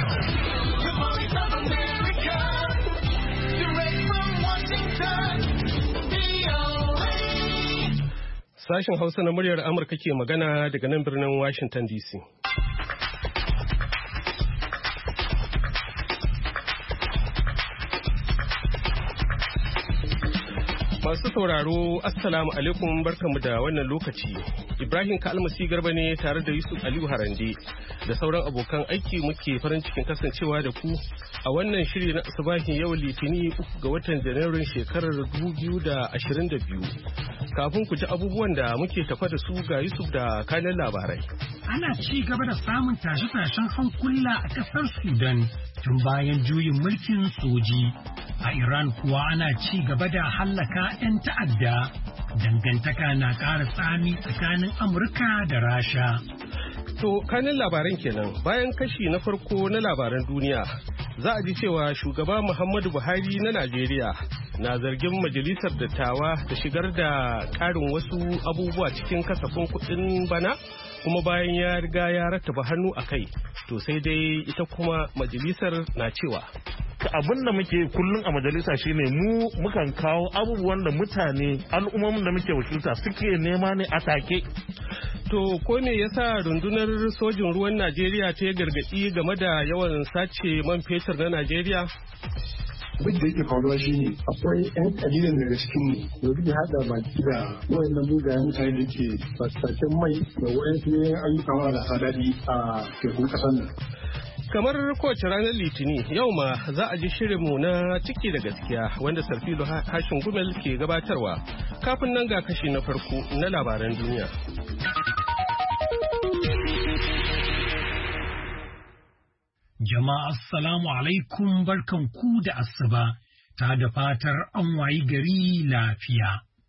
The voice of America, direct from Washington, VOA. Sashen Hausa na muryar Amurka ke magana daga nan birnin Washington DC. Masu sauraro, Assalamu alaikum, barkanmu da wannan lokaci. Ibrahim Kalmasi Garba ne tare da Yusuf Aliyu Harande da sauran abokan aiki muke farin cikin kasancewa da ku a wannan shiri na asubahin yau Litini 3 ga watan Janairun shekarar 2022. Kafin ku ji abubuwan da muke tafa da su ga Yusuf da kanin labarai. Ana ci gaba da samun tashe-tashen hankula a ƙasar Sudan tun bayan juyin mulkin soji. A Iran kuwa ana ci gaba da hallaka 'yan ta'adda. Dangantaka na ƙara tsami tsakanin Amurka da Rasha. To, kanin labaran kenan bayan kashi na farko na labaran duniya za a ji cewa shugaba Muhammadu Buhari na Najeriya na zargin majalisar dattawa da shigar da ƙarin wasu abubuwa cikin kasafin kuɗin bana kuma bayan ya riga ya rattaba hannu a kai to sai dai ita kuma majalisar na cewa abin da muke kullum a majalisa shine mu mukan kawo abubuwan da mutane al'ummomin da muke wakilta suke nema ne a take. To ko me yasa rundunar sojin ruwan Najeriya ta gargaɗi game da yawan sace man fetur na Najeriya? Abin da yake faruwa shi ne akwai 'yan kalilan daga cikin da suke hada baki da wayannan mugayen mutane da ke fasashen mai da wayansu ayyuka marasa daɗi a tekun ƙasar nan. Kamar kowace ranar Litini yau ma za a ji shirinmu na ciki da gaskiya wanda Sarfilo Hashin Gumel ke gabatarwa. Kafin nan ga kashi na farko na labaran duniya. Jama'a assalamu alaikum, barkanku da asuba, ta da fatar an wayi gari lafiya.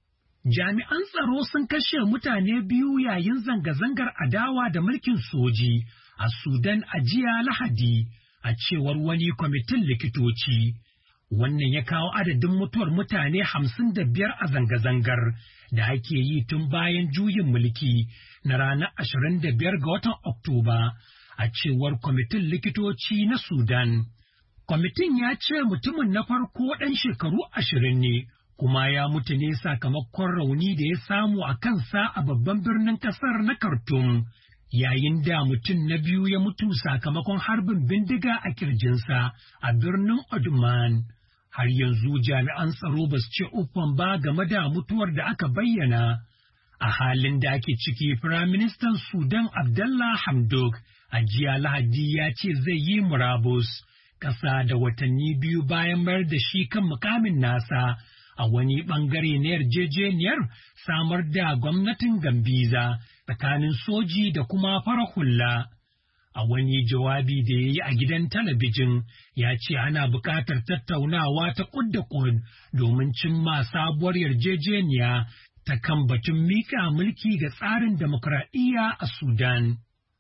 Jami'an tsaro sun kashe mutane biyu yayin zanga-zangar adawa da mulkin soji a Sudan a jiya Lahadi, a cewar wani kwamitin likitoci. Wannan ya kawo adadin mutuwar mutane 55 a zanga-zangar da ake yi tun bayan juyin mulki na ranar 25 ga watan Oktoba. A cewar kwamitin likitoci na Sudan. Kwamitin ya ce mutumin na farko ɗan shekaru 20 ne, kuma ya mutu ne sakamakon rauni da ya samu a kansa a babban birnin ƙasar na Khartoum, yayin da mutum na biyu ya mutu sakamakon harbin bindiga a kirjinsa a birnin Omdurman. Har yanzu jami'an tsaro ba su ce uffan ba game da mutuwar da aka bayyana. A halin da ake ciki, Firaministan Sudan Abdallah Hamdok a jiya Lahadi ya ce zai yi murabus ƙasa da watanni biyu bayan mayar da shi kan mukamin nasa a wani ɓangare na yarjejeniyar samar da gwamnatin Gambiza tsakanin soji da kuma farar hula. A wani jawabi da ya yi a gidan talabijin ya ce ana buƙatar tattaunawa ta kud da kud domin cimma sabuwar yarjejeniya ta kan batun miƙa mulki ga tsarin demokradiyya a Sudan.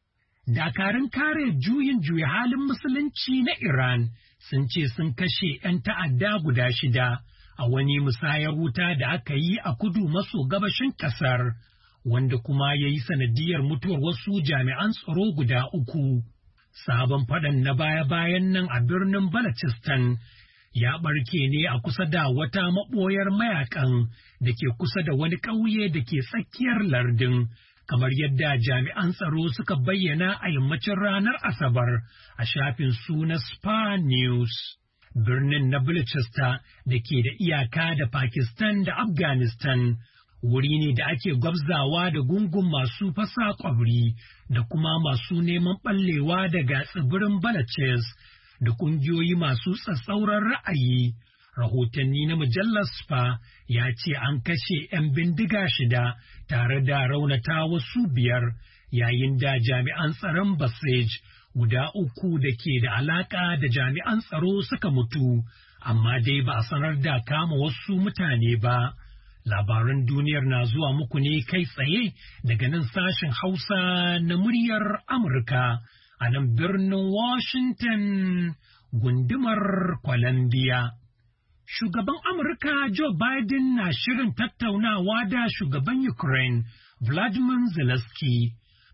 Dakarun kare juyin juya halin musulunci na Iran sun ce sun kashe 'yan ta'adda guda 6 a wani musayar wuta da aka yi a kudu maso gabashin ƙasar, wanda kuma ya yi sanadiyar mutuwar wasu jami'an tsaro guda 3. Sabon faɗan na baya-bayan nan a birnin Balochistan ya ɓarke ne a kusa da wata maɓoyar mayakan da ke kusa da wani ƙauye da ke tsakiyar lardin. Kamar yadda jami'an tsaro suka bayyana a yammacin ranar Asabar a shafin su na Spa News. Birnin na Balochistan da ke da iyaka da Pakistan da Afghanistan wuri ne da ake gwabzawa da gungun masu fasa ƙwabri da kuma masu neman ɓallewa daga tsibirin Balochis da ƙungiyoyi masu tsatsauran ra'ayi. Rahotanni na mujallar Spa ya ce an kashe 'yan bindiga 6 tare da raunata wasu 5 yayin da jami'an tsaron Basij guda 3 da ke da alaka da jami'an tsaro suka mutu, amma dai ba a sanar da kama wasu mutane ba. Labaran duniyar na zuwa muku ne kai tsaye daga nan sashen Hausa na muryar Amurka a nan birnin Washington, gundumar Columbia. Shugaban Amurka Joe Biden na shirin tattaunawa da shugaban Ukraine Vladimir Zelensky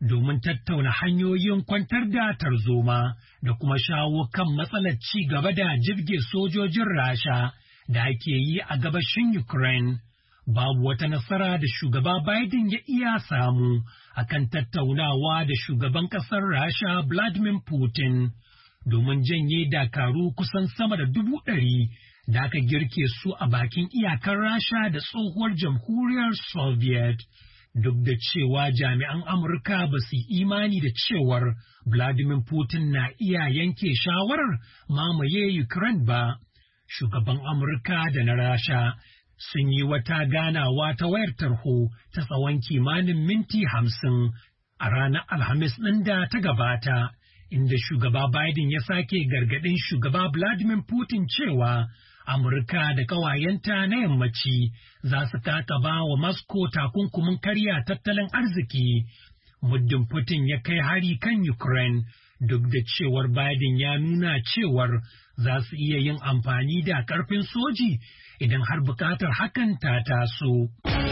domin tattauna hanyoyin kwantar da tarzoma da kuma shawo kan matsalar ci gaba da jirge sojojin Rasha da ake yi a gabashin Ukraine. Babu wata nasara da shugaba Biden ya iya samu akan tattaunawa da shugaban ƙasar Rasha Vladimir Putin domin janye dakaru kusan sama da 100,000 da aka girke su a bakin iyakar Rasha da tsohuwar jamhuriyar Soviet. Duk da cewa jami'an Amurka ba su imani da cewar Vladimir Putin na iya yanke shawarar mamaye Ukraine ba, shugaban Amurka da na Rasha sun yi wata ganawa ta wayar tarho ta tsawon kimanin minti 50 a ranar Alhamis ɗin da ta gabata, inda shugaba Biden ya sake gargaɗin shugaba Vladimir Putin cewa Amurka da ƙawayenta na yammaci za su kakaba wa Moscow takunkumin karya tattalin arziki muddin Putin ya kai hari kan Ukraine, duk da cewar Biden ya nuna cewar za su iya yin amfani da ƙarfin soji idan har buƙatar hakan ta taso.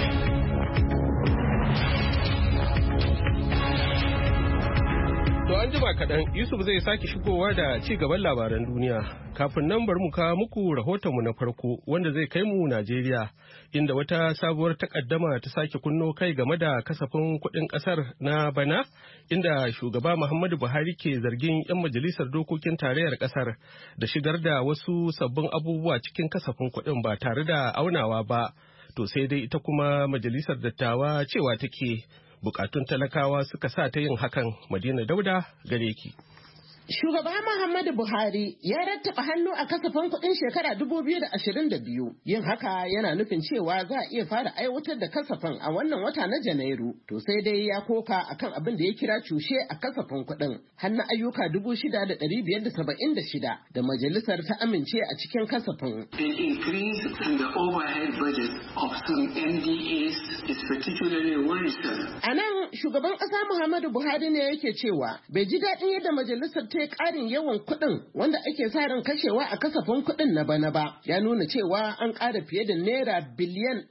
To an jima kaɗan Yusuf zai sake shigowa da ci gaban labaran duniya. Kafin nan bari mu kawo muku rahotonmu na farko wanda zai kai mu Najeriya, inda wata sabuwar takaddama ta sake kunno kai game da kasafin kuɗin ƙasar na bana, inda shugaba Muhammadu Buhari ke zargin 'yan majalisar dokokin tarayyar ƙasar da shigar da wasu sabbin abubuwa cikin kasafin kuɗin ba tare da aunawa ba. To sai dai ita kuma majalisar dattawa cewa take bukatun talakawa suka sa ta yin hakan. Madina Dauda gare ki. Shugaba Muhammadu Buhari ya rattaba hannu a kasafin kuɗin shekara 2022. Yin haka yana nufin cewa za a iya fara aiwatar da kasafin a wannan wata na Janairu. To sai dai ya koka akan abin da ya kira cushe a kasafin kuɗin. Hannun ayyuka 6,576 da majalisar ta amince a cikin kasafin. An increase in the overhead budget of some NDAs is particularly worrisome. A nan shugaban ƙasa Muhammadu Buhari ne yake cewa bai ji daɗin yadda majalisar ta ƙarin yawan kuɗin wanda ake sa ran kashewa a kasafin kuɗin na bana ba. Ya nuna cewa an ƙara fiye da naira biliyan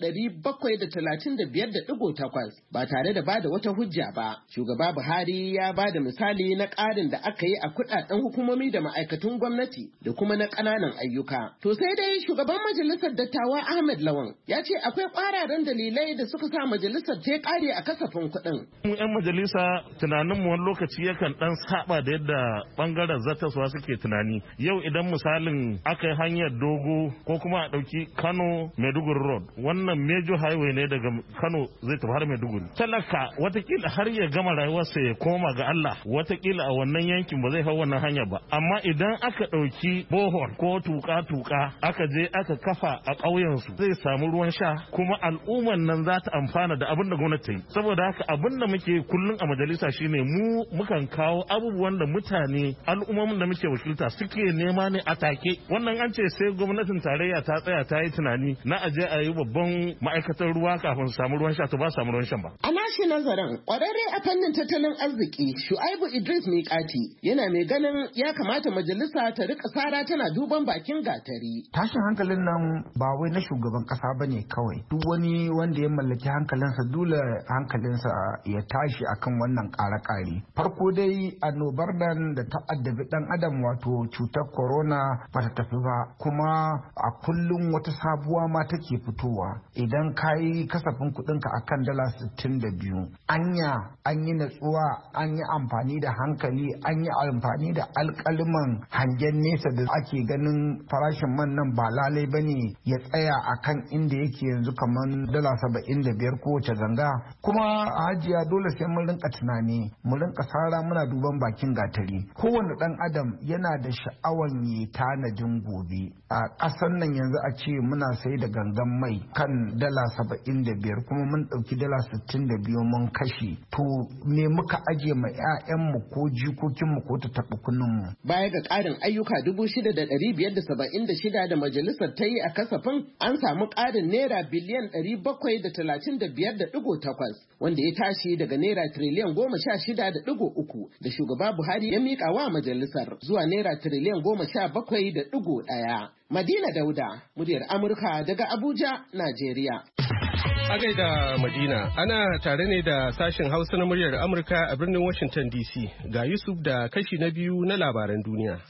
735.8 ba tare da bada wata hujja ba. Shugaba Buhari ya bada misali na ƙarin da aka yi a kuɗaɗen hukumomi da ma'aikatun gwamnati da kuma na ƙananan ayyuka. To sai dai shugaban majalisar dattawa Ahmed Lawan ya ce akwai ƙwararren dalilai da suka sa majalisar ta ƙare a kasafin kuɗin. Mu 'yan majalisa tunaninmu wani lokaci yakan ɗan saba da yadda bangaren zartaswa suke tunani. Yau idan misalin aka yi hanyar dogo ko kuma a ɗauki Kano Maiduguri Road, wannan major highway ne daga Kano zai tafi har Maiduguri. Talaka watakila har ya gama rayuwarsa ya koma ga Allah, watakila a wannan yankin ba zai hau wannan hanya ba. Amma idan aka ɗauki bohol ko tuka aka je aka kafa a ƙauyensu zai samu ruwan sha kuma al'umman nan za ta amfana da abin da gwamnati ta yi. Saboda haka abin da muke kullum a majalisa shine mu mukan kawo abubuwan da mutane al'ummomin da muke wakilta suke nema ne a take. Wannan an ce sai gwamnatin tarayya ta tsaya ta yi tunani na aje a yi babban ma'aikatar ruwa kafin su samu ruwan sha, to ba samu ruwan shan ba. A nashi nazarin kwararre a fannin tattalin arziki Shu'aibu Idris Miƙati yana mai ganin ya kamata majalisa ta rika sara tana duban bakin gatari. Tashin hankalin nan ba wai na shugaban kasa bane kawai. Duk wani wanda ya mallaki hankalinsa dole hankalinsa ya tashi akan wannan ƙare-ƙare. Farko dai annobar nan da ta addabi dan adam wato cutar corona ba ta tafi ba, kuma a kullum wata sabuwa ma take fitowa. Idan ka yi kasafin kuɗinka akan $62, anya an yi natsuwa, an yi amfani da hankali, an yi amfani da alƙaliman hangen nesa da ake ganin farashin man nan ba lalai ba ne ya tsaya akan inda yake yanzu kamar $75 kowace ganga. Kuma hajiya dole sai mun rinka tunani, mu rinka sara muna duban bakin gatari. Kowane ɗan adam yana da sha'awan yi tanadin gobe. A ƙasar nan yanzu a ce muna sai da gangan mai kan $75 kuma mun ɗauki $62 mun kashe. To me muka aje ma 'ya'yanmu ko jikokinmu ko ta taɓa kunninmu? Baya ga ƙarin ayyuka 6,576 da majalisar ta yi a kasafin, an samu ƙarin naira biliyan 735.8 wanda ya tashi daga naira tiriliyan 16.3 da shugaba Buhari ya miƙa wa majalisar zuwa naira tiriliyan 17.1. Madina Dauda, muryar Amurka daga Abuja, Najeriya. A gaida Madina, ana tare ne da sashen Hausa na muryar Amurka a birnin Washington DC. Ga Yusuf da kashi na biyu na labaran duniya.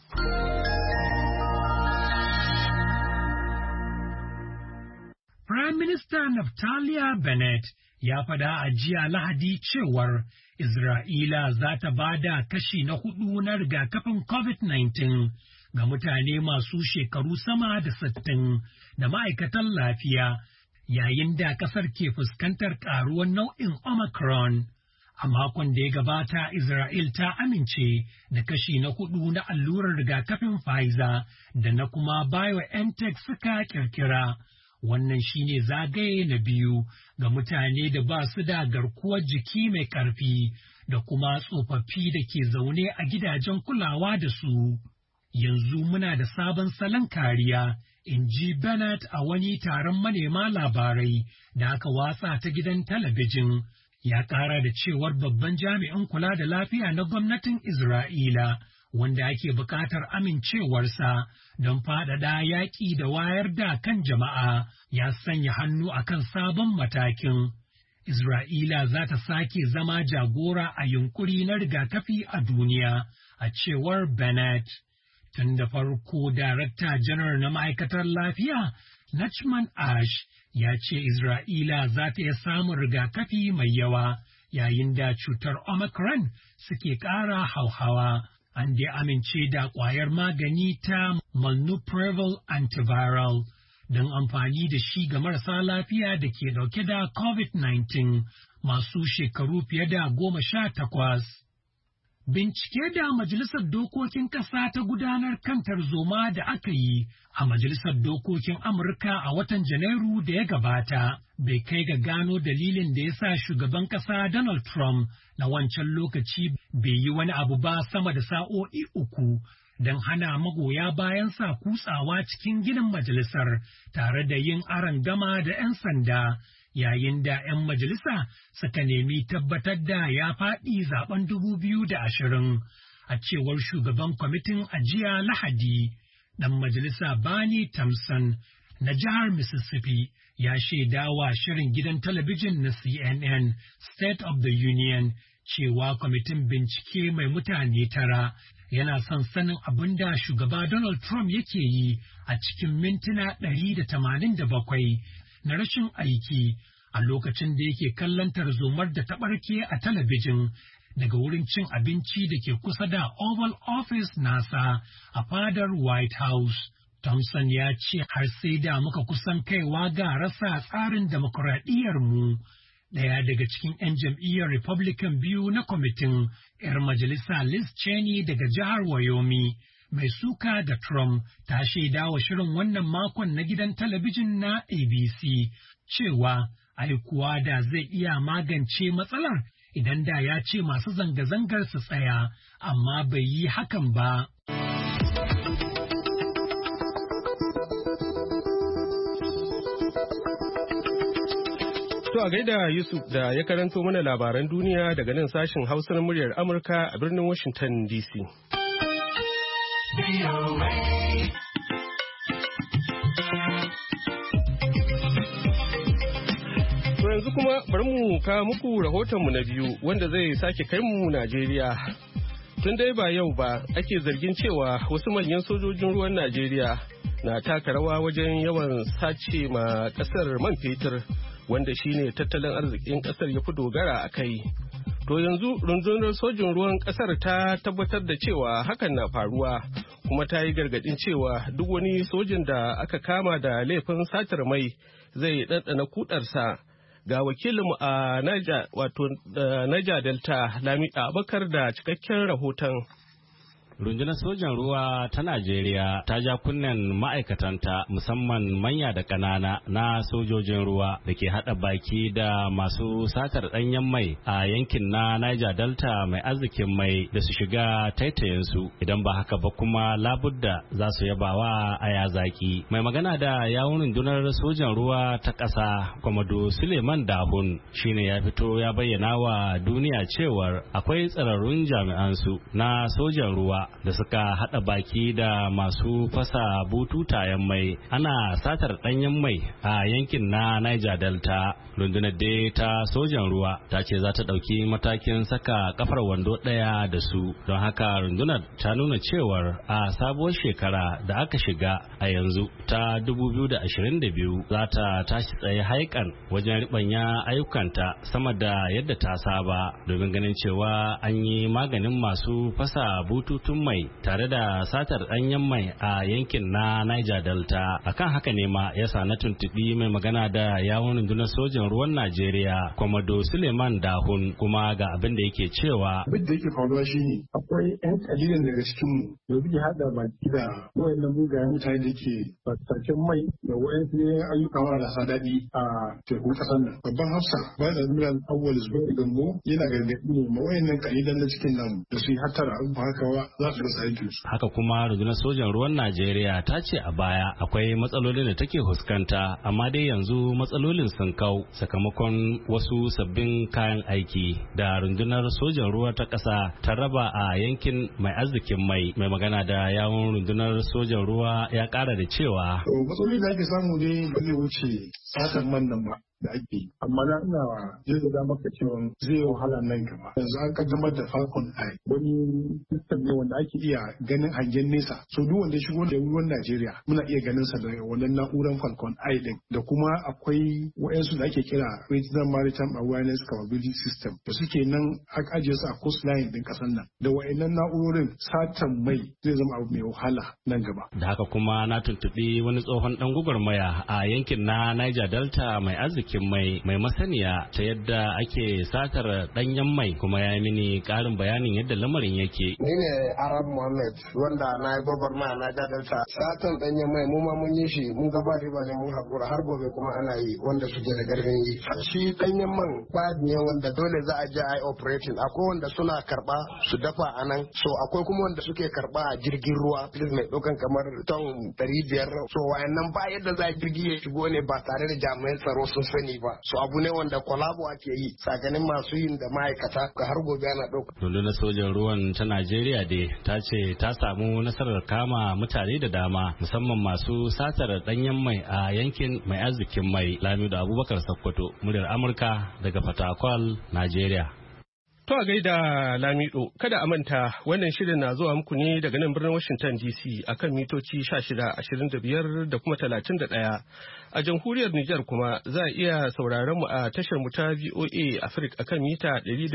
Prime Minister Naftali Bennett ya faɗa a jiya Lahadi cewar Isra'ila za ta ba da kashi na 4 na rigakafin COVID-19 ga mutane masu shekaru sama da 60 da ma'aikatan lafiya yayin da ƙasar ke fuskantar ƙaruwar nau'in Omicron. A makon da ya gabata, Isra'il ta amince da kashi na 4 na allurar rigakafin Pfizer da na kuma BioNTech suka kirkira. Wannan shine zagaye na biyu ga mutane da ba su da garkuwar jiki mai ƙarfi da kuma tsofaffi da ke zaune a gidajen kulawa da su. Yanzu muna da sabon salon kariya, in ji Bennett a wani taron manema labarai da aka watsa ta gidan talabijin. Ya ƙara da cewar babban jami'in kula da lafiya na gwamnatin Isra'ila, wanda ake buƙatar amincewarsa don faɗaɗa yaƙi da wayar da kan jama'a, ya sanya hannu akan sabon matakin. Isra'ila za ta sake zama jagora a yunkuri na rigakafi a duniya, a cewar Bennett. Tun da farko, Darakta Janar na Ma'aikatar Lafiya, Nachman Ash, ya ce Isra'ila za ta iya samun rigakafi mai yawa yayin da cutar Omicron suke ƙara hauhawa. An dai amince da ƙwayar magani ta Molnupiravir antiviral don amfani da shi ga marasa lafiya da ke ɗauke da COVID-19 masu shekaru fiye da 18. Bincike da Majalisar Dokokin Ƙasa ta gudanar kan tarzoma da aka yi a Majalisar Dokokin Amurka a watan Janairu da ya gabata bai kai ga gano dalilin da ya sa shugaban ƙasa Donald Trump na wancan lokaci bai yi wani abu ba sama da sa'o'i 3 don hana magoya bayansa kutsawa cikin ginin majalisar tare da yin arangama da 'yan sanda. Yayin da 'yan majalisa suka nemi tabbatar da ya faɗi zaben 2020 a cewar shugaban kwamitin ajiya Lahadi, ɗan majalisa Barney Thompson na jihar Mississippi ya shaidawa shirin gidan talabijin na CNN State of the Union cewa kwamitin bincike mai mutane 9 yana son sanin abin da shugaba Donald Trump yake yi a cikin mintuna 187 na rashin aiki a lokacin da yake kallon tarzomar da ta ɓarke a talabijin daga wurin cin abinci da ke kusa da Oval Office nasa a fadar White House. Thompson ya ce har sai da muka kusan kaiwa ga rasa tsarin demokuraɗiyyarmu. Ɗaya daga cikin 'yan jam'iyyar Republican biyu na kwamitin, 'yar majalisa Liz Cheney daga jihar Wyoming, mai suka da Trump, ta shaida wa shirin wannan makon na gidan talabijin na ABC cewa aikuwa da zai iya magance matsalar idan da ya ce masu zanga-zangar su tsaya, amma bai yi hakan ba. To a gaida Yusuf da ya karanto mana labaran duniya daga nan sashen Hausa na muryar Amurka a birnin Washington DC. To yanzu kuma bari mu kawo muku rahotonmu na biyu wanda zai sake kai mu Najeriya. Tun dai ba yau ba ake zargin cewa wasu manyan sojojin ruwan Najeriya na taka rawa wajen yawan sace ma kasar man fetur wanda shine tattalin arzikin kasar ya fi dogara a kai. To yanzu rundunar sojin ruwan kasar ta tabbatar da cewa hakan na faruwa kuma ta yi gargadin cewa duk wani sojin da aka kama da laifin satar mai zai ɗanɗana kudarsa. Ga wakilinmu a Niger Delta Lami Abakar da cikakken rahoton. Rundunar sojan ruwa ta Najeriya ta ja kunnen ma'aikatanta musamman manya da ƙanana na sojojin ruwa da ke haɗa baki da masu satar ɗanyen mai a yankin na Niger Delta mai arzikin mai da su shiga taitayensu idan ba haka ba kuma labudda za su yabawa aya zaki. Mai magana da yawun rundunar sojan ruwa ta ƙasa Kwamado Suleiman Dahun shine ya fito ya bayyana wa duniya cewar akwai tsararrun jami'ansu na sojan ruwa ruwa da suka haɗa baki da masu fasa bututayen mai ana satar ɗanyen mai a yankin na Niger Delta. Rundunar dai ta sojan ruwa ta ce za ta ɗauki matakin saka kafar wando ɗaya da su, don haka rundunar ta nuna cewar a sabuwar shekara da aka shiga a yanzu ta 2022 za ta tashi tsaye haikan wajen ribanya ayyukanta sama da yadda ta saba domin ganin cewa an yi maganin masu fasa bututun mai tare da satar ɗanyen mai a yankin na Niger Delta. Akan haka ne ma yasa na tuntuɓi mai magana da yawon rundunar sojin ruwan Najeriya, Komodo Suleiman Dahun, kuma ga abin da yake cewa. Abin da yake faruwa shine akwai 'yan kalilan daga cikin mu da suke hada baki da wayannan mugayen mutane da ke fasaken mai da wayansu ayyuka marasa daɗi a tekun ƙasar nan. Babban hafsa bayan admiral Awwal Zubair Gambo yana gargaɗi ne ma wayannan kalilan na cikin namu da su yi hattara abu haka ba za su rasa aikin su. Haka kuma rundunar sojan ruwan Najeriya ta ce a baya akwai matsalolin da take fuskanta, amma dai yanzu matsalolin sun kau sakamakon wasu sabbin kayan aiki da rundunar sojan ruwa ta ƙasa ta raba a yankin mai arzikin mai magana da yawon rundunar sojan ruwa ya ƙara da cewa matsaloli da ake samu ne ba zai wuce satan man nan ba da ake yi, amma na ina jaddada maka cewa zai wahala nan gaba. Yanzu an kaddamar da Falcon Eye, wani system ne wanda ake iya ganin hangen nesa, so duk wanda shigo da ruwan Najeriya muna iya ganin sa da wannan na'urar Falcon Eye din, da kuma akwai wayansu da ake kira Regional Maritime Awareness Capability System da suke nan aka ajiye su a coastline din kasar nan, da wayannan na'urorin satan mai zai zama abu mai wahala nan gaba. Da haka kuma na tuntuɓi wani tsohon dan gwagwarmaya a yankin na Niger Delta mai arziki mai masaniya ta yadda ake satar danyen mai, kuma ya yi mini karin bayanin yadda lamarin yake. Ni ne Arab Mohammed wanda na yi gwagwarmaya na jadalta. Satan danyen mai mu ma mun yi shi, mun gaba riba ne mun haƙura, har gobe kuma ana yi wanda suke da garfin yi. Shi danyen man bad ne wanda dole za a je a yi operating. Akwai wanda suna karɓa su dafa a nan, so akwai kuma wanda suke karɓa a jirgin ruwa mai ɗaukan kamar ton 500. So wayannan ba yadda za a jirgi ya shigo ne ba tare da jami'an tsaro sun sani ba, so abu ne wanda kwalabo ake yi tsakanin masu yin da ma'aikata ga har gobe ana ɗauka. Rundunar sojan ruwan ta Najeriya dai ta ce ta samu nasarar kama mutane da dama, musamman masu satar ɗanyen mai a yankin mai arzikin mai. Lamido Abubakar Sokoto, muryar Amurka daga Fatakwal, Najeriya. To a gaida Lamido, kada a manta wannan shirin na zuwa muku ne daga nan birnin Washington DC akan mitoci 16, 25 da kuma 31. A jamhuriyar Nijar kuma za a iya sauraron mu a tashar mu ta VOA Africa akan mita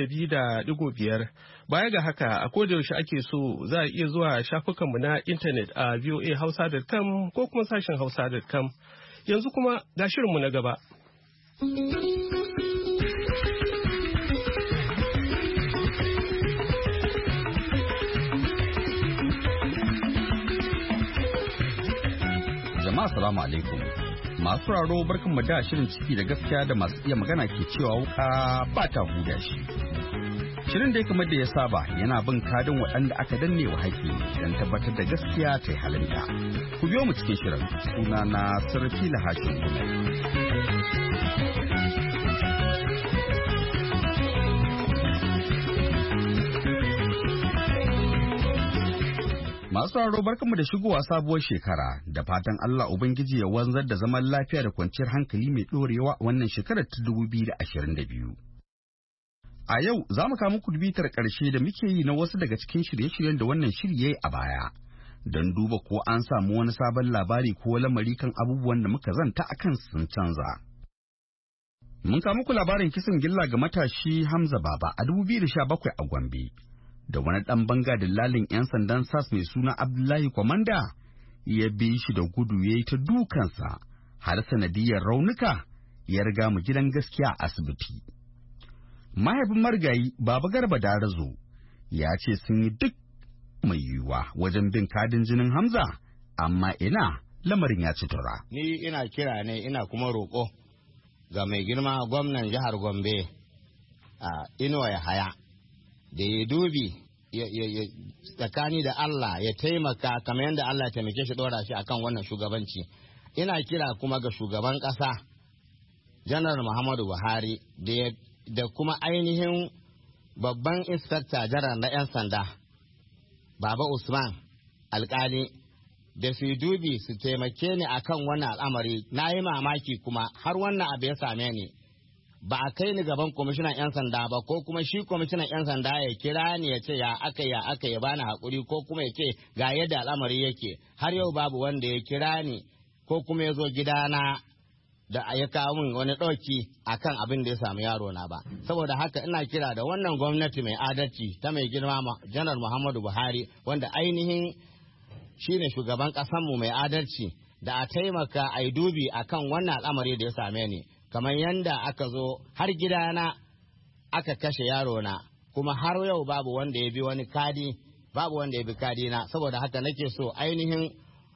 200.5. Baya ga haka a koda yaushe ake so za a iya zuwa shafukan mu na intanet a voahausa.com ko kuma sashen hausa.com. Yanzu kuma ga shirin mu na gaba. Jama'a salamu alaikum. Masu raro barkan mu da shirin ciki da gaskiya da masu iya magana ke cewa wuka ba ta huda shi. Shirin da kamar da ya saba yana bin kadin waɗanda aka danne wa haƙƙi don tabbatar da gaskiya ta yi halinta. Ku biyo mu cikin shirin, suna na Sarki Lahashin Gumai. Masu sauraro barkanmu da shigowa sabuwar shekara da fatan Allah Ubangiji ya wanzar da zaman lafiya da kwanciyar hankali mai ɗorewa a wannan shekarar ta 2022. A yau za mu kawo muku bitar ƙarshe da muke yi na wasu daga cikin shirye-shiryen da wannan shiri ya yi a baya, don duba ko an samu wani sabon labari ko lamari kan abubuwan da muka zanta a kan sun canza. Mun kawo muku labarin kisan gilla ga matashi Hamza Baba a 2017 a Gombe. Da wani ɗan banga dillalin 'yan sandan SAS mai suna Abdullahi Kwamanda ya bi shi da gudu ya yi ta dukansa har sanadiyar raunuka ya riga mu gidan gaskiya a asibiti. Mahaifin marigayi Baba Garba Darazo ya ce sun yi duk mai yiwuwa wajen bin kadin jinin Hamza, amma ina lamarin ya ci tura. Ni ina kira ne ina kuma roƙo ga mai girma gwamnan jihar Gombe a Inuwa Yahaya da ya dubi tsakani da Allah ya taimaka kamar yadda Allah ya taimake shi ɗora shi akan wannan shugabanci. Ina kira kuma ga shugaban ƙasa Janar Muhammadu Buhari da kuma ainihin babban inspector janar na 'yan sanda Baba Usman alƙali da su dubi su taimake ni akan wannan al'amari. Na yi mamaki kuma har wannan abu ya same ni. Ba a kai ni gaban kwamishinan 'yan sanda ba ko kuma shi kwamishinan 'yan sanda ya kira ni ya ce ya aka ya bani haƙuri ko kuma ya ce ga yadda al'amari yake. Har yau babu wanda ya kira ni ko kuma ya zo gidana da ya kawo min wani ɗauki akan abin da ya samu yaro na ba. Saboda haka ina kira da wannan gwamnati mai adalci ta mai girma Janar Muhammadu Buhari wanda ainihin shine shugaban ƙasanmu mai adalci da a taimaka a yi dubi akan wannan al'amari da ya same ni. Kamar yanda aka zo har gidana aka kashe yaro na kuma har yau babu wanda ya bi wani kadi, babu wanda ya bi kadi na. Saboda haka nake so ainihin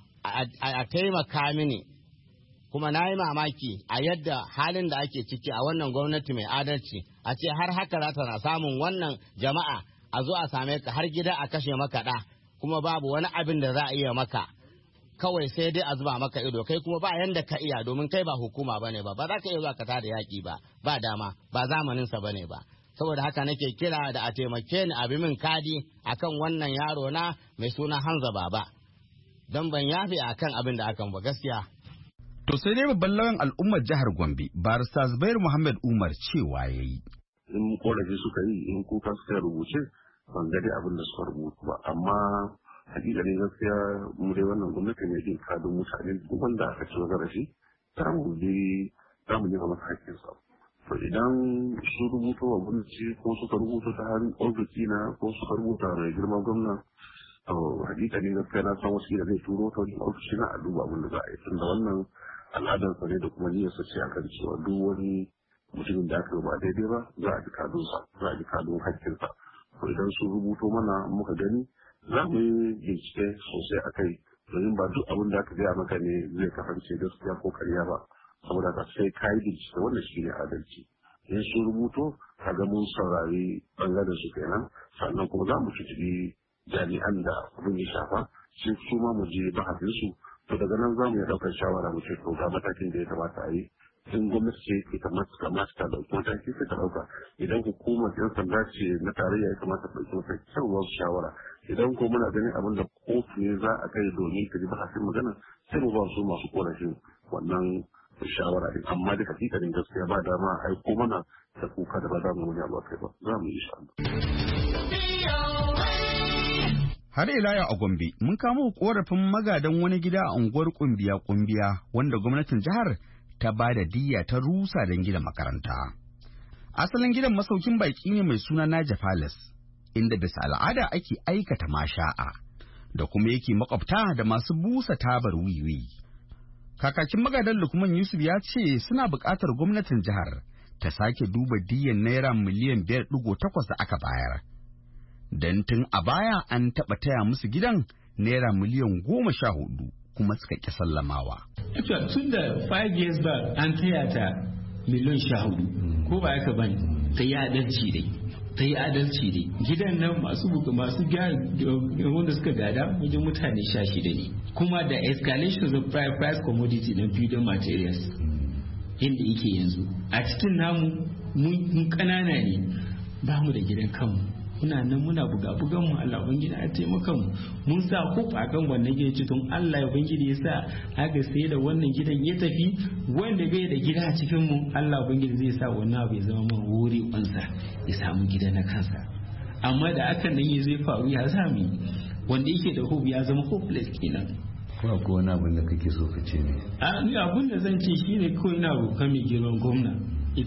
a taimaka mini. Kuma na yi mamaki a yadda halin da ake ciki a wannan gwamnati mai adalci a ce har haka za ta na samun wannan jama'a a zo a same ka har gida a kashe maka ɗa kuma babu wani abin da za a iya maka. Kawai sai dai a zuba maka ido kai kuma ba yanda ka iya domin kai ba hukuma bane ba za ka iya zuwa ka tada yaki ba dama ba zamanin sa bane ba. Saboda haka nake kira da a taimake ni a bi min kadi akan wannan yaro na mai suna Hamza Baba don ban yafe akan abin da akan ba gaskiya. To sai dai babban lauyan al'ummar jihar Gombe Barista Zubair Muhammad Umar cewa yayi in korafi suka yi in kuka suka rubuce ban ga dai abin da suka rubuta ba amma hakika ne gaskiya mu dai wannan gwamnati mai jin kadin mutane duk wanda aka ci zarafi za mu yi masa hakkin sa. To idan su rubuto wa gwamnati ko suka rubuta ta hannun ofishi na ko suka rubuta mai girma gwamna to hakika ne gaskiya na san wasu da zai turo ta wajen ofishi na a duba abin da za a yi tunda wannan al'adarsa ne da kuma niyyarsa ce akan cewa duk wani mutumin da aka ba daidai ba za a ji kadunsa za a ji kadun hakkinsa. To idan sun rubuto mana muka gani za mu yi bincike sosai a kai domin ba duk abin da aka gaya maka ne zai kasance gaskiya ko karya ba saboda ka sai ka yi bincike wannan shi ne adalci. In sun rubuto kaga mun saurari bangaren su kenan sannan kuma za mu tuntuɓi jami'an da abin ya shafa sai su ma mu je bahasinsu to daga nan za mu iya ɗaukar shawara mu ce to ga matakin da ya kamata a yi. In gwamnati ce ke kamata ta ɗauki mataki sai ta ɗauka idan hukumar 'yan sanda ce na tarayya ya kamata ta ɗauki wata kyawar shawara idan ko muna ganin abin da kotu ne za a kai domin ta ji bahasin magana sai mu ba su masu korafin wannan shawara din amma duka hakikanin gaskiya ba dama a aiko mana da kuka da ba za mu wani abu kai ba za mu yi sha. Har ila yau a Gombe mun kamo korafin magadan wani gida a unguwar Kumbiya wanda gwamnatin jihar ta ba da diyya ta rusa don gina makaranta. Asalin gidan masaukin baki ne mai suna Naja Palace, inda bisa al'ada ake aikata masha'a, da kuma yake makwabta da masu busa tabar wiwi. Kakakin magadan Lukman Yusuf ya ce suna buƙatar gwamnatin jihar ta sake duba diyyan naira miliyan 5.8 da aka bayar. Dan tun a baya an taɓa taya musu gidan naira miliyan 14 kuma suka ƙi sallamawa. Tun da 5 years back an taya ta miliyan 14 ko ba yaka bane ta yi adalci dai. Gidan nan masu wanda suka gada wajen mutane 16 ne. Kuma da escalations of price commodity na building materials inda yake yanzu. A cikin namu mun ƙanana ne ba mu da gidan kanmu. Muna nan muna buga-bugan mu Allah ubangiji ya taimaka mu mun sa kofa kan wannan gidan tun Allah ya ubangiji ya sa aka sai da wannan gidan ya tafi wanda bai da gida a cikin mu Allah ubangiji zai sa wannan abu ya zama mun wuri wansa ya samu gida na kansa amma da akan nan ya zai faru ya sami wanda yake da hope ya zama hopeless kenan. Kuma ko wani abin da kake so ka ce ne? Ni abin da zan ce shine kawai ina roƙon mai girman gwamna ya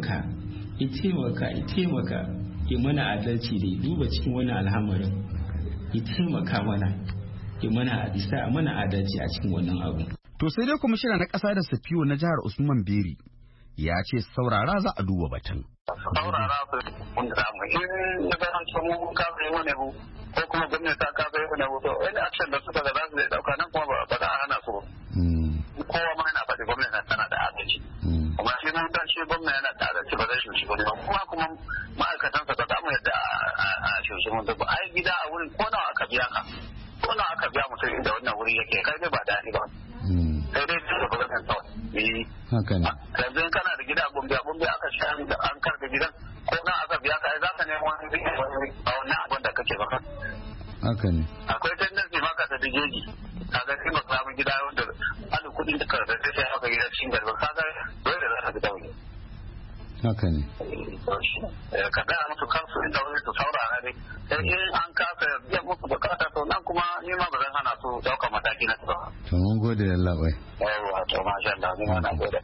taimaka ya mana adalci da duba cikin wani alhamarin ya taimaka mana ya mana adalci a cikin wannan abu. To sai dai kwamishina na ƙasa da Safiyo na jihar Usman Beri ya ce saurara za a duba batun. Saurara su wanda za mu in ya zama mu ka zai wani abu ko kuma gwamnati ta ka zai wani abu to wani action da suka ga za su dauka nan kuma ba za a hana su. Kowa ma yana faɗi gwamnati tana da adalci. Kuma shi mun dan shi gwamnati yana da adalci ba zai shi wani ba kuma ma'aikatansa ba za mu yadda a shi mun ba ai gida a wurin ko nawa aka biya ka ko nawa aka biya mutum inda wannan wuri yake kai dai ba daɗi ba sai dai da gwamnatin kawai haka ne yanzu in kana da gida gombe aka sha an karka gidan ko nawa aka biya ka ai za ka nemo wani a wannan abin da kake ba haka ne akwai tendency ma ka tafi jeji kaga sai ba samu gida wanda ana kudin da karanta sai sai haka gida cikin garba kaga dole za ka fita wani haka ne ka gaya musu kansu inda wani su saurara ne sai in an kasa biyan musu bukata to nan kuma ni ma ba zan hana su daukar mataki na ba. To mun gode da labai. Yawwa to masha Allah ni ma na gode.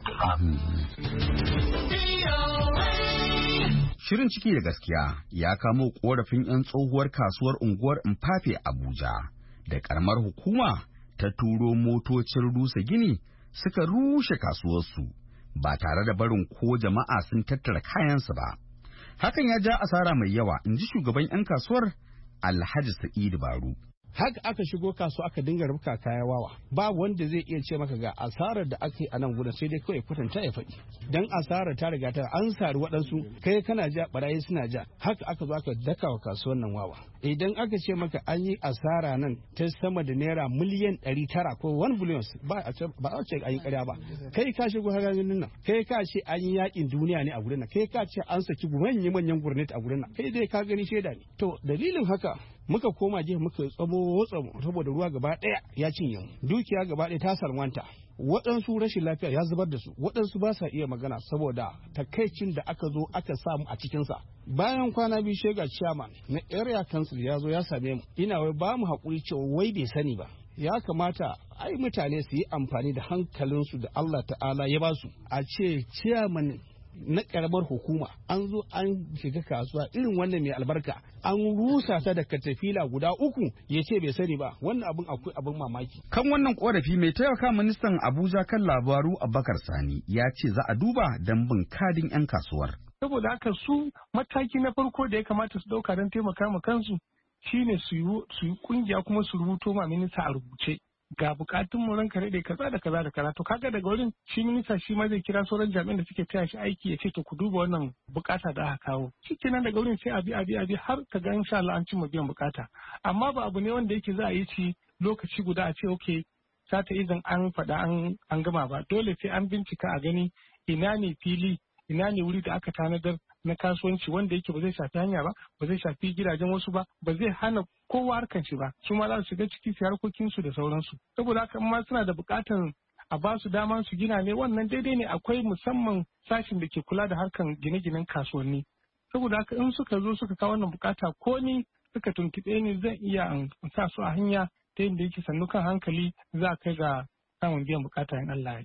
Shirin ciki da gaskiya ya kamo korafin 'yan tsohuwar kasuwar unguwar Mfafe Abuja da karamar hukuma ta turo motocin rusa gini suka rushe kasuwarsu ba tare da barin ko jama'a sun tattara kayansu ba. Hakan ya ja asara mai yawa, in ji shugaban 'yan kasuwar Alhaji Sa'idu Baru. Haka aka shigo kasuwa aka dinga rubuka kaya wawa, ba wanda zai iya ce maka ga asarar da aka yi a nan gudun, sai dai kawai kwatanta ya faɗi. Dan asarar ta riga ta an sari waɗansu, kai kana ja barayi suna ja, haka aka zo aka daka wa kasuwar nan wawa. Idan aka ce maka an yi asara nan ta sama da naira miliyan 900 ko 1 billion, ba a ce an yi ƙarya ba. Kai ka shigo haganin nan, kai ka ce an yi yakin duniya ne a gurin nan, kai ka ce an saki manyan gurnet a gurin nan, kai dai ka gani shaida ne. To dalilin haka muka koma jiya muka tsamo saboda ruwa gaba ɗaya ya cinye mu, dukiya gaba ɗaya ta salwanta, waɗansu rashin lafiya ya zubar da su, waɗansu ba sa iya magana saboda takaicin da aka zo aka samu a cikinsa. Bayan kwana biyu shega chairman na area council ya zo ya same mu, ina wai ba mu haƙuri cewa wai bai sani ba, ya kamata ai mutane su yi amfani da hankalinsu da Allah ta'ala ya ba su. A ce chairman na karamar hukuma an zo an shiga kasuwa irin wannan mai albarka an rusa ta da katafila guda 3 ya ce bai sani ba, wannan abin akwai abin mamaki. Kan wannan korafi mai taimaka ministan Abuja kan labaru Abubakar Sani ya ce za a duba don bin kadin 'yan kasuwar. Saboda haka su mataki na farko da ya kamata su dauka don taimaka ma kansu shine su yi kungiya kuma su rubuto ma minista a rubuce. Ga bukatun mu ranka da kaza da kaza da kaza, to kaga daga wurin shi minista shi ma zai kira sauran jami'an da suke taya shi aiki ya ce to ku duba wannan bukata da aka kawo. Shikenan daga wurin sai abi har ka ga insha Allah an cimma biyan bukata. Amma ba abu ne wanda yake za a yi shi lokaci guda a ce okay sata idan an faɗa an gama ba, dole sai an bincika a gani ina ne fili, ina ne wuri da aka tanadar na kasuwanci wanda yake ba zai shafi hanya ba, ba zai shafi gidajen wasu ba, ba zai hana kowa harkan shi ba, su ma za su shiga ciki su harkokin su da sauransu. Saboda haka ma suna da buƙatar a ba su dama su gina ne, wannan daidai ne, akwai musamman sashin da ke kula da harkan gine-ginen kasuwanni. Saboda haka in suka zo suka kawo wannan bukata ko ni suka tuntuɓe ni zan iya sa su a hanya ta yadda yake sannu kan hankali za a kai ga samun biyan bukata in Allah ya.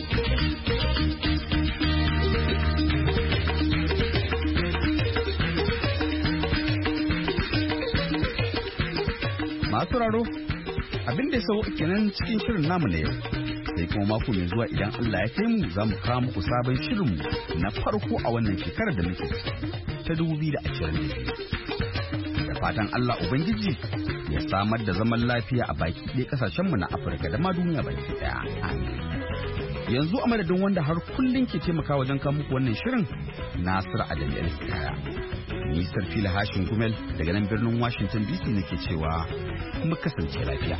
Masu raro, abin da ya sau kenan cikin shirin namu na yau. Sai kuma mako mai zuwa idan Allah ya kai mu za mu kawo muku sabon shirinmu na farko a wannan shekarar da muke ta 2020. Da fatan Allah Ubangiji ya samar da zaman lafiya a baki ɗaya ƙasashenmu na Afirka da ma duniya baki ɗaya. Yanzu a madadin wanda har kullum ke taimaka wajen kawo muku wannan shirin, Nasir Adamu El-Hikaya. Nisar Fila Hashin Gumel daga nan birnin Washington DC nake cewa mu kasance lafiya.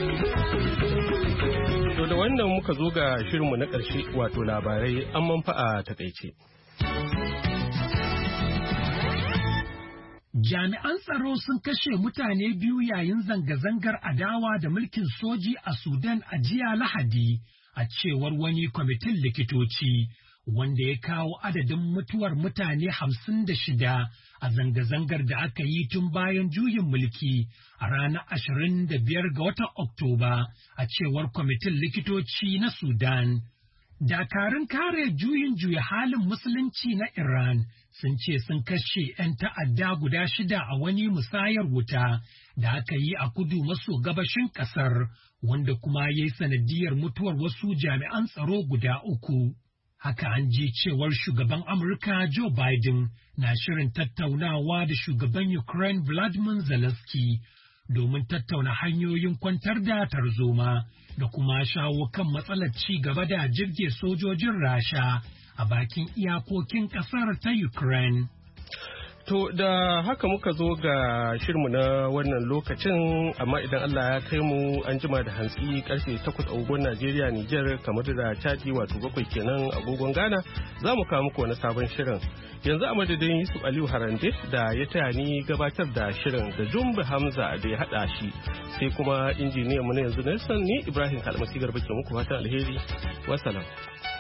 To da wannan muka zo ga shirinmu na ƙarshe wato labarai an manfa'a takaice. Jami'an tsaro sun kashe mutane 2 yayin zanga-zangar adawa da mulkin soji a Sudan a jiya Lahadi, a cewar wani kwamitin likitoci, wanda ya kawo adadin mutuwar mutane 56 a zanga-zangar da aka yi tun bayan juyin mulki a ranar 25 ga watan Oktoba, a cewar kwamitin likitoci na Sudan. Dakarun kare juya halin musulunci na Iran sun ce sun kashe 'yan ta'adda guda 6 a wani musayar wuta da aka yi a kudu maso gabashin ƙasar, wanda kuma ya yi sanadiyar mutuwar wasu jami'an tsaro guda 3. Haka an ji cewar shugaban Amurka Joe Biden na shirin tattaunawa da shugaban Ukraine Volodymyr Zelensky domin tattauna hanyoyin kwantar da tarzoma da kuma shawo kan matsalar ci gaba da jirge sojojin Rasha a bakin iyakokin ƙasar ta Ukraine. To da haka muka zo ga shirmu na wannan lokacin, amma idan Allah ya kai mu an jima da hantsi karfe 8 agogon Najeriya, Nijar, kamar da Chadi wato 7 kenan agogon Ghana, za mu kawo muku wani sabon shirin. Yanzu a madadin Yusuf Aliyu Harande da ya taya ni gabatar da shirin da Jumbe Hamza da ya haɗa shi, sai kuma injiniyan mu na yanzu Nelson, ni Ibrahim Kalmasi Garba ke muku fatan alheri. Wassalam.